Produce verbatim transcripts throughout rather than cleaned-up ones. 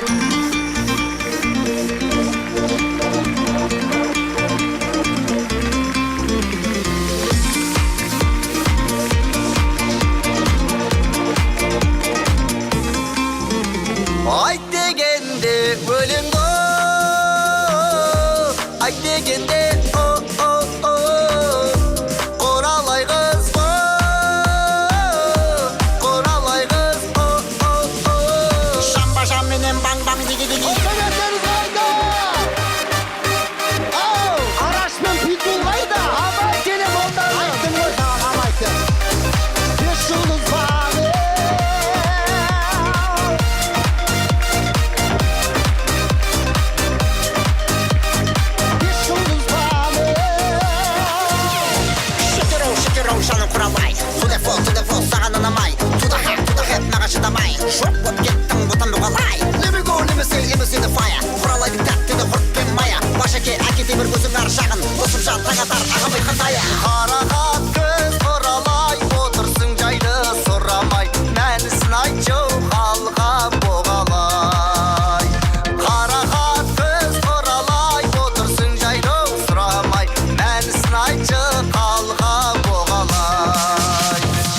Ayt degende ölüm go, ayt degende o o o, Qoralay kız go, Qoralay kız o o o. Şamba şam benim bang bang digi digi. Operatör kayda. Oh, Araç'ın pitbull kayda. Ama telefondan. Aytın mı? Tamam aytın. Beş yıldız var. Şanı kuralay, su defol, su defol, sağan anamay. Tuda hep, tuda hep, nağa şıdamay. Şok bop gittim, butan buğalay. Let me go, let me say, let me see the fire. Kuralay bir tәтті de құртпен maya. Başake, әке темір көзің аршағын. Қосымша тағатар, ағамай қандая. Қарақат көз Qoralay, отырсың жайды сұрамай. Мәнісін айтшы халға боғалай. Қарақат көз Qoralay, отырсың жайды сұрамай. Мәнісін айтшы халға боғалай.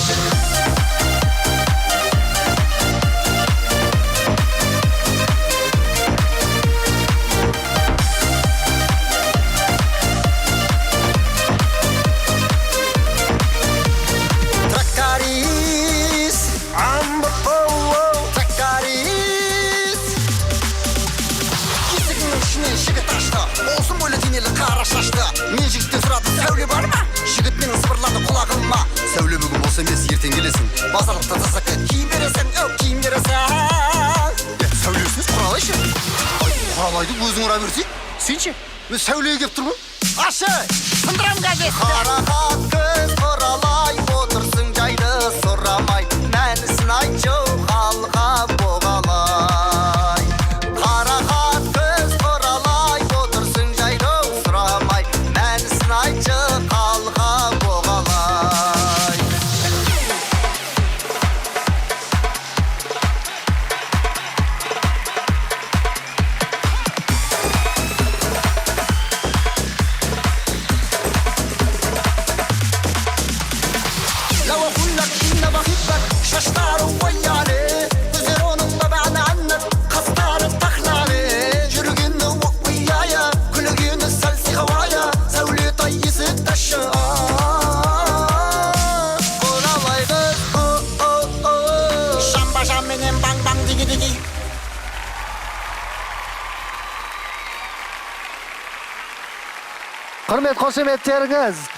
Тракторист, амбо оу, тракторист. Есігінің ішінен жігіт ашты. Олсын бойлы денелі қара шашты. Мен жігіттен сұрады, сәуле бар ма? Жігіт менің сыбырлады құлағыма. Сәуле бүгін болса емес, ертең келесің. Базарлықта тасаққа киім бересің, өп киім бересің. Сәулесіз Құралай ше? Құралайды өзің ұра берсей, сен ше? Мен сәулеге кеп тұрмын. Ашы, сындырам газетті. Қарақат көз Qoralay, отырсың жайды сұрамай. Мәнісін айтшы халға боғалай. Қарақат көз Qoralay, отырсың жайды сұрамай. Мәнісін айтшы халға боғалай. لو اقول لك اني بحبك شاش تعرف وياني تزرونك طبعا عنك خسارة تخلعني جرجن ويايا كل جين السلسي هوايا زولي طيس الدشا Qoralay kız o o o. Şamba şam benim bang bang digi digi. Құрмет қошеметтеріңіз